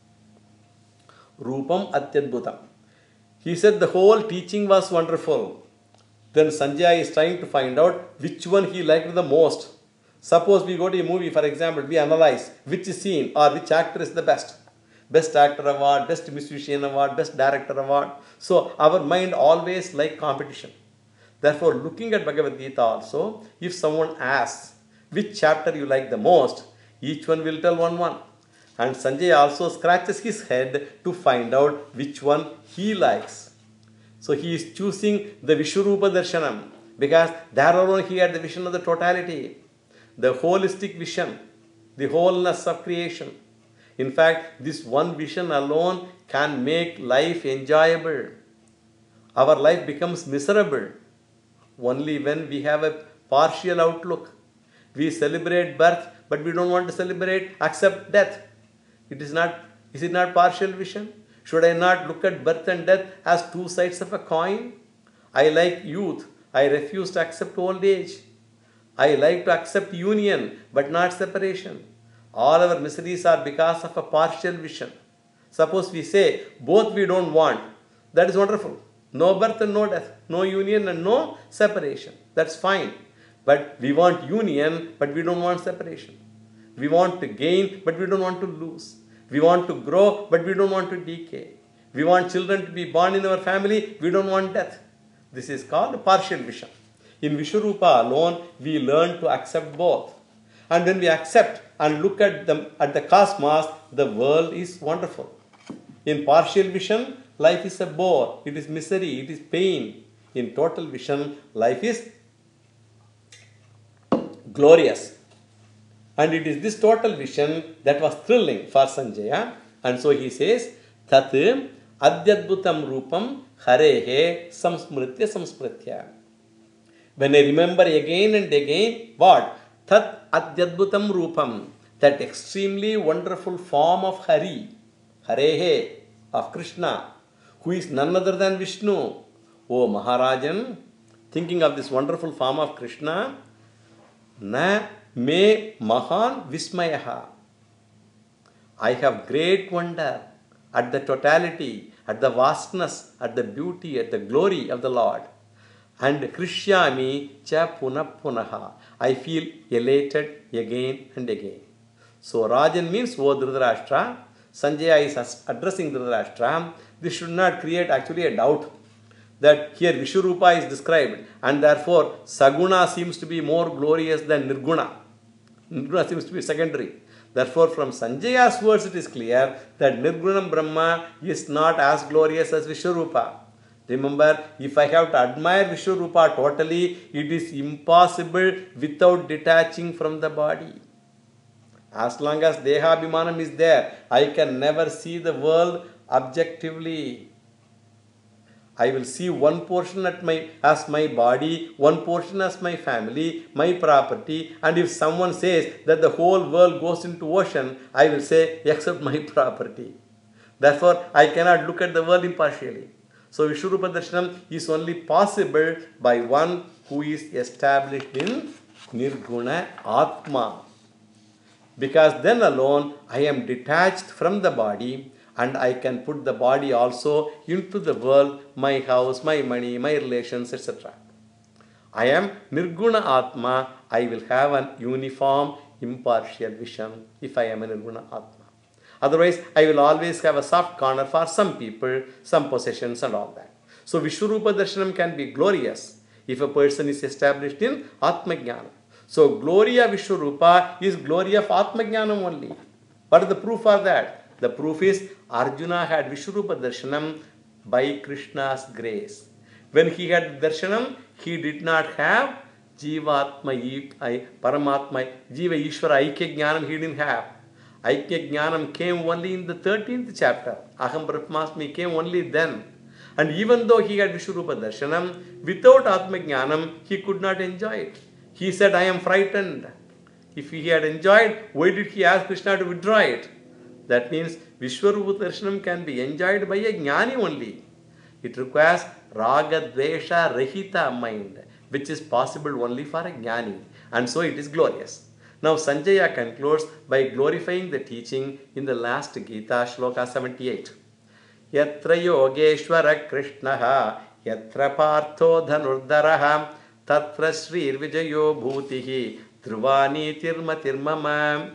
Speaker 1: Rupam atyadbhutam. He said the whole teaching was wonderful. Then Sanjaya is trying to find out which one he liked the most. Suppose we go to a movie, for example, we analyze which scene or which actor is the best. Best actor award, best musician award, best director award. So our mind always like competition. Therefore, looking at Bhagavad Gita also, if someone asks which chapter you like the most, each one will tell one one. And Sanjaya also scratches his head to find out which one he likes. So he is choosing the Vishwarupa Darshanam because there alone he had the vision of the totality, the holistic vision, the wholeness of creation. In fact, this one vision alone can make life enjoyable. Our life becomes miserable only when we have a partial outlook. We celebrate birth, but we don't want to celebrate, accept death. It is not, is it not partial vision? Should I not look at birth and death as two sides of a coin? I like youth. I refuse to accept old age. I like to accept union, but not separation. All our miseries are because of a partial vision. Suppose we say, both we don't want. That is wonderful. No birth and no death. No union and no separation. That's fine. But we want union, but we don't want separation. We want to gain, but we don't want to lose. We want to grow, but we don't want to decay. We want children to be born in our family, we don't want death. This is called partial vision. In Vishwarupa alone, we learn to accept both. And when we accept and look at the, at the cosmos, the world is wonderful. In partial vision, life is a bore, it is misery, it is pain. In total vision, life is glorious. And it is this total vision that was thrilling for Sanjaya. And so he says, Tat adyadbhutam rupam harehe samsmritya samsmritya. When I remember again and again, what? Tat adyadbhutam rupam, that extremely wonderful form of Hari, Harehe, of Krishna, who is none other than Vishnu. O Maharajan, thinking of this wonderful form of Krishna, na me mahan vismayaha. I have great wonder at the totality, at the vastness, at the beauty, at the glory of the Lord. And krishyami cha punapunaha. I feel elated again and again. So Rajan means O Dhritarashtra. Sanjaya is addressing Dhritarashtra. This should not create actually a doubt that here Vishwarupa is described, and therefore Saguna seems to be more glorious than Nirguna. Nirguna seems to be secondary. Therefore, from Sanjaya's words it is clear that Nirgunam Brahma is not as glorious as Vishwarupa. Remember, if I have to admire Vishwarupa totally, it is impossible without detaching from the body. As long as Dehabhimanam is there, I can never see the world objectively. I will see one portion at my, as my body, one portion as my family, my property, and if someone says that the whole world goes into ocean, I will say, except my property. Therefore, I cannot look at the world impartially. So, Vishwarupa Darshanam is only possible by one who is established in Nirguna Atma. Because then alone, I am detached from the body, and I can put the body also into the world, my house, my money, my relations, et cetera. I am Nirguna Atma. I will have an uniform, impartial vision if I am a Nirguna Atma. Otherwise, I will always have a soft corner for some people, some possessions and all that. So, Vishwarupa Darshanam can be glorious if a person is established in Atma Jnana. So, Gloria Vishwarupa is glory of Atma Jnanam only. What is the proof for that? The proof is Arjuna had Vishwarupa Darshanam by Krishna's grace. When he had Darshanam, he did not have Jivatma, Paramatma, Jiva Ishvara, Aikya Jnanam, he didn't have. Aikya Jnanam came only in the thirteenth chapter. Aham Brahmasmi came only then. And even though he had Vishwarupa Darshanam, without Atma Jnanam, he could not enjoy it. He said, I am frightened. If he had enjoyed, why did he ask Krishna to withdraw it? That means Vishwarupa Darshanam can be enjoyed by a Jnani only. It requires Raga Dvesha Rahita mind, which is possible only for a Jnani. And so it is glorious. Now Sanjaya concludes by glorifying the teaching in the last Gita, Shloka seventy-eight. Yatra Yogeshwara Krishnaha, Yatra Partho Dhanurdaraha, Tatra Srir Vijayo Bhutihi, Dhruvani Tirma Tirmama.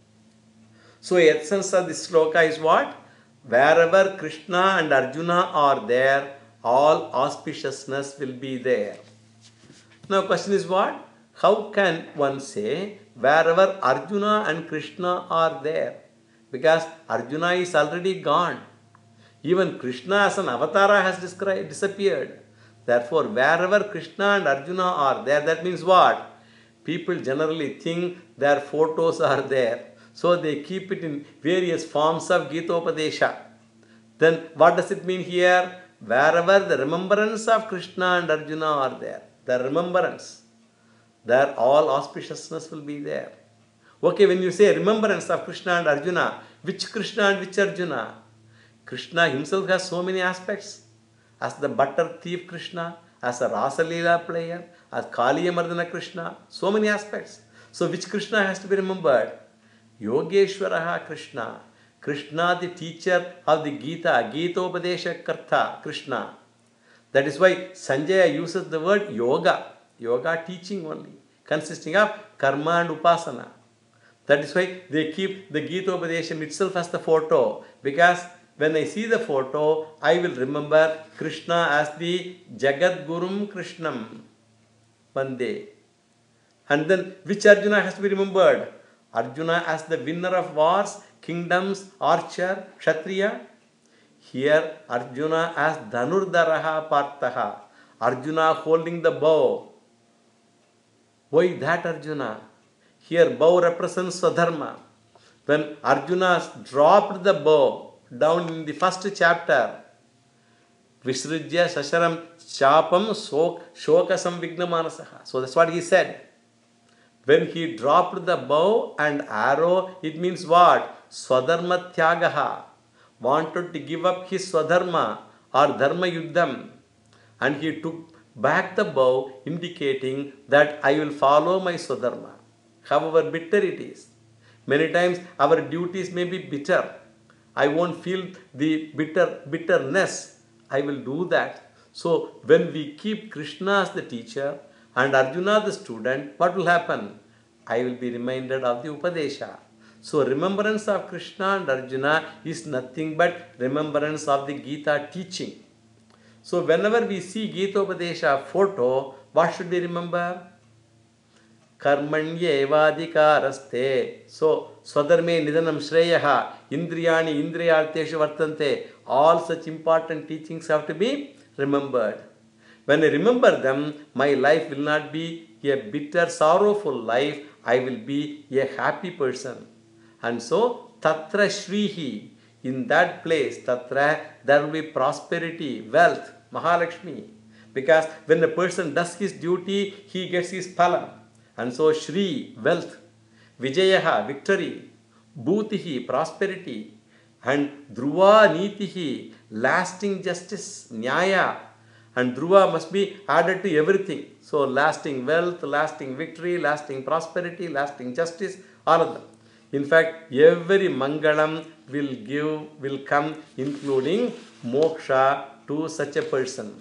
Speaker 1: So, the essence of this sloka is what? Wherever Krishna and Arjuna are there, all auspiciousness will be there. Now, question is what? How can one say wherever Arjuna and Krishna are there? Because Arjuna is already gone. Even Krishna as an avatara has disappeared. Therefore, wherever Krishna and Arjuna are there, that means what? People generally think their photos are there. So they keep it in various forms of Gitopadesha. Then what does it mean here? Wherever the remembrance of Krishna and Arjuna are there, the remembrance, there all auspiciousness will be there. Okay, when you say remembrance of Krishna and Arjuna, which Krishna and which Arjuna? Krishna himself has so many aspects. As the butter thief Krishna, as a Rasa Leela player, as Kaliya Mardana Krishna, so many aspects. So which Krishna has to be remembered? Yogeshwaraha Krishna. Krishna, the teacher of the Gita, Gitopadesha Karta, Krishna. That is why Sanjaya uses the word yoga. Yoga teaching only, consisting of karma and upasana. That is why they keep the Gitopadesham itself as the photo. Because when I see the photo, I will remember Krishna as the Jagat Gurum Krishnam. Vande. And then which Arjuna has to be remembered? Arjuna as the winner of wars, kingdoms, archer, Kshatriya. Here Arjuna as Dhanurdaraha Parthaha. Arjuna holding the bow. Why that Arjuna? Here bow represents Swadharma. When Arjuna dropped the bow down in the first chapter, Visrujya Sasharam Chapam Shokasam Vignamanasaha. So that's what he said. When he dropped the bow and arrow, it means what? Swadharma Tyagaha. Wanted to give up his Swadharma or Dharma Yuddham. And he took back the bow, indicating that I will follow my Swadharma. However bitter it is. Many times our duties may be bitter. I won't feel the bitter bitterness. I will do that. So when we keep Krishna as the teacher and Arjuna the student, what will happen? I will be reminded of the Upadesha. So remembrance of Krishna and Arjuna is nothing but remembrance of the Gita teaching. So whenever we see Gita Upadesha photo, what should we remember? Karmanye evadikaraste. So Swadharme Nidanam Shreyaha. Indriyani Indriyarteshu Vartante. All such important teachings have to be remembered. When I remember them, my life will not be a bitter, sorrowful life. I will be a happy person. And so, Tatra Shrihi. In that place, Tatra, there will be prosperity, wealth, Mahalakshmi. Because when a person does his duty, he gets his phalam. And so, Shri, wealth, Vijayaha, victory, Bhutihi, prosperity, and Dhruva Nitihi, lasting justice, Nyaya. And Dhruva must be added to everything. So, lasting wealth, lasting victory, lasting prosperity, lasting justice, all of them. In fact, every Mangalam will give, will come, including moksha to such a person.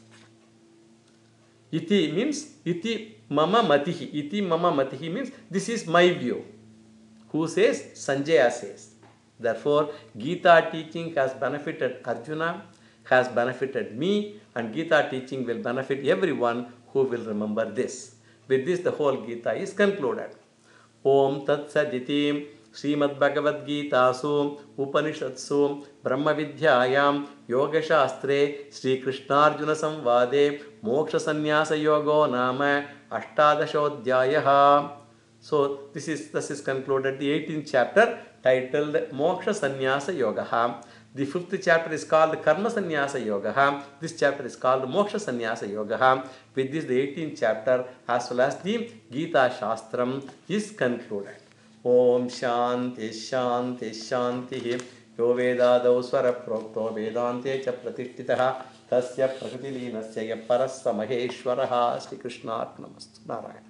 Speaker 1: Iti means, iti mama matihi. Iti mama matihi means, this is my view. Who says? Sanjaya says. Therefore, Gita teaching has benefited Arjuna, has benefited me, and Gita teaching will benefit everyone who will remember this. With this, the whole Gita is concluded. Om Tat Saditi Srimad Bhagavad Gita Su Upanishatsu Brahma Vidyayam Yoga Shastre Sri Krishna Arjuna Samvade Moksha Sannyasa Yogo Nama Ashtadashodhyayaha. So this is this is concluded the eighteenth chapter titled Moksha Sannyasa Yoga. The fifth chapter is called Karma Sannyasa Yoga. This chapter is called Moksha Sannyasa Yoga. With this, the eighteenth chapter as well as the Gita Shastram is concluded. Om Shanti Shanti Shanti Yo Vedadau Swara Prokto Vedante Cha Pratishtitaha Tasya Prakriti Linasya Parasa Maheshwaraha Sri Krishna Arpanastu Narayana.